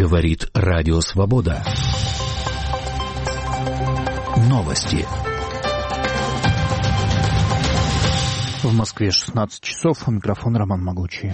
Говорит Радио Свобода. Новости. В Москве 16 часов. Микрофон Роман Могучий.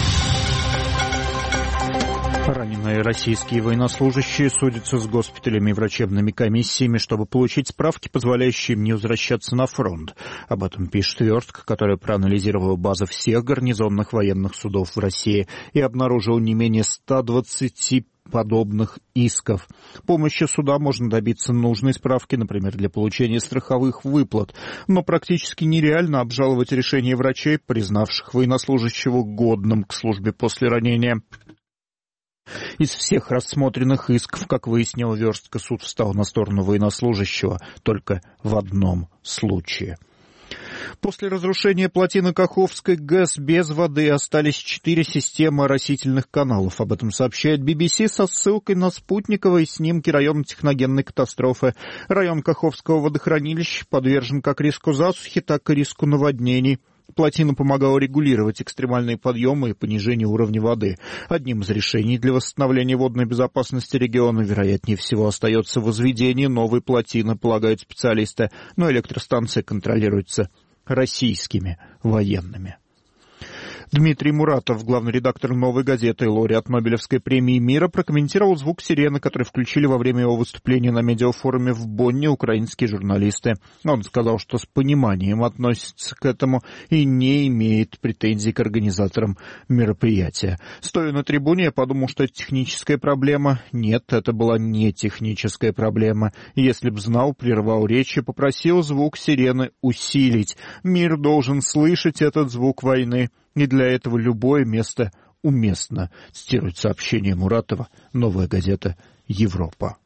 Раненые российские военнослужащие судятся с госпиталями и врачебными комиссиями, чтобы получить справки, позволяющие им не возвращаться на фронт. Об этом пишет «Верстка», которая проанализировала базы всех гарнизонных военных судов в России и обнаружила не менее 120 подобных исков. Помощью суда можно добиться нужной справки, например, для получения страховых выплат, но практически нереально обжаловать решение врачей, признавших военнослужащего годным к службе после ранения. Из всех рассмотренных исков, как выяснила «Верстка», суд встал на сторону военнослужащего только в одном случае. После разрушения плотины Каховской ГЭС без воды остались 4 системы оросительных каналов. Об этом сообщает BBC со ссылкой на спутниковые снимки района техногенной катастрофы. Район Каховского водохранилища подвержен как риску засухи, так и риску наводнений. Плотина помогала регулировать экстремальные подъемы и понижение уровня воды. Одним из решений для восстановления водной безопасности региона, вероятнее всего, остается возведение новой плотины, полагают специалисты, но электростанция контролируется российскими военными. Дмитрий Муратов, главный редактор «Новой газеты» и лауреат Нобелевской премии мира, прокомментировал звук сирены, который включили во время его выступления на медиафоруме в Бонне украинские журналисты. Он сказал, что с пониманием относится к этому и не имеет претензий к организаторам мероприятия. Стоя на трибуне, я подумал, что это техническая проблема. Нет, это была не техническая проблема. Если б знал, прервал речь и попросил звук сирены усилить. Мир должен слышать этот звук войны. И для этого любое место уместно, цитирует сообщение Муратова «Новая газета Европа».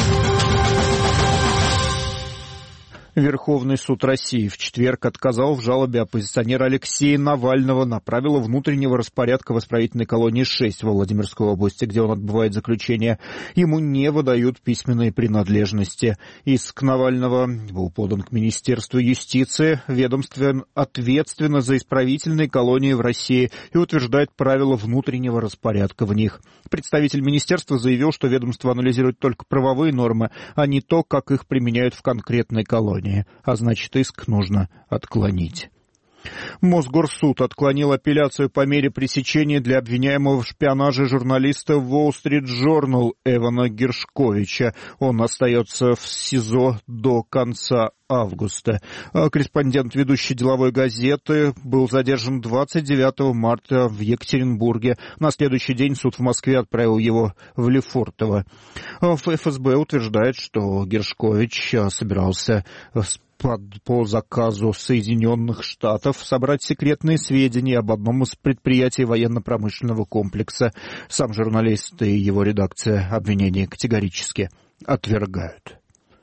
Верховный суд России в четверг отказал в жалобе оппозиционера Алексея Навального на правила внутреннего распорядка в исправительной колонии 6 во Владимирской области, где он отбывает заключение. Ему не выдают письменные принадлежности. Иск Навального был подан к Министерству юстиции. Ведомство ответственно за исправительные колонии в России и утверждает правила внутреннего распорядка в них. Представитель министерства заявил, что ведомство анализирует только правовые нормы, а не то, как их применяют в конкретной колонии. А значит, иск нужно отклонить. Мосгорсуд отклонил апелляцию по мере пресечения для обвиняемого в шпионаже журналиста Wall Street Journal Эвана Гершковича. Он остается в СИЗО до конца августа. Корреспондент ведущей деловой газеты был задержан 29 марта в Екатеринбурге. На следующий день суд в Москве отправил его в Лефортово. ФСБ утверждает, что Гершкович собирался по заказу Соединенных Штатов собрать секретные сведения об одном из предприятий военно-промышленного комплекса. Сам журналист и его редакция обвинения категорически отвергают.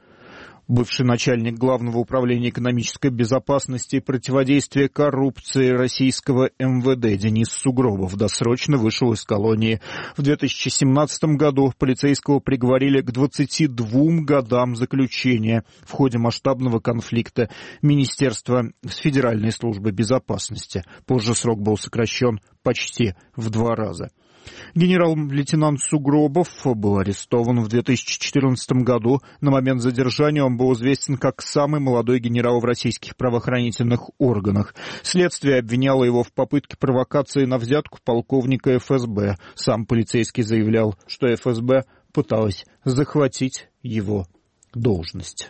Бывший начальник Главного управления экономической безопасности и противодействия коррупции российского МВД Денис Сугробов досрочно вышел из колонии. В 2017 году полицейского приговорили к 22 годам заключения в ходе масштабного конфликта Министерства с Федеральной службой безопасности. Позже срок был сокращен почти в 2 раза. Генерал-лейтенант Сугробов был арестован в 2014 году. На момент задержания он был известен как самый молодой генерал в российских правоохранительных органах. Следствие обвиняло его в попытке провокации на взятку полковника ФСБ. Сам полицейский заявлял, что ФСБ пыталась захватить его должность.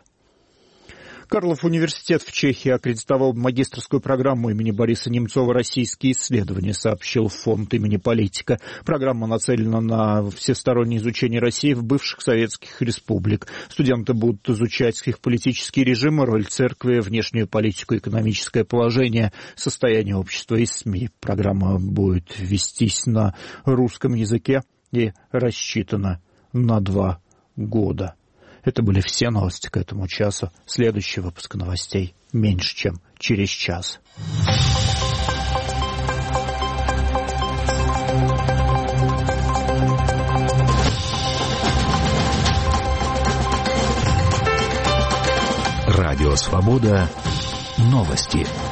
Карлов университет в Чехии аккредитовал магистерскую программу имени Бориса Немцова «Российские исследования», сообщил фонд имени Политика. Программа нацелена на всестороннее изучение России в бывших советских республик. Студенты будут изучать их политические режимы, роль церкви, внешнюю политику, экономическое положение, состояние общества и СМИ. Программа будет вестись на русском языке и рассчитана на 2 года. Это были все новости к этому часу. Следующий выпуск новостей меньше, чем через час. Радио «Свобода». Новости.